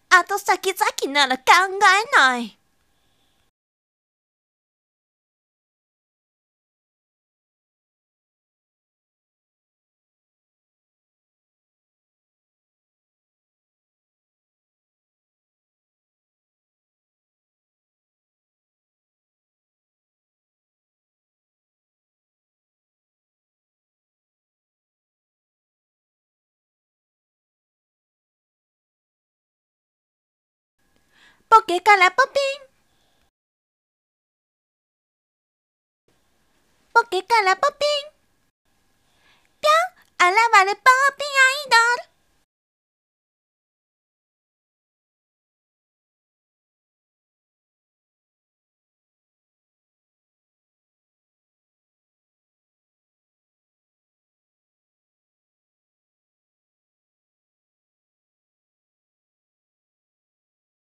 後先々なら考えない。ポケからポピン。ポケからポピン。ぴょん、現れポピンアイドル。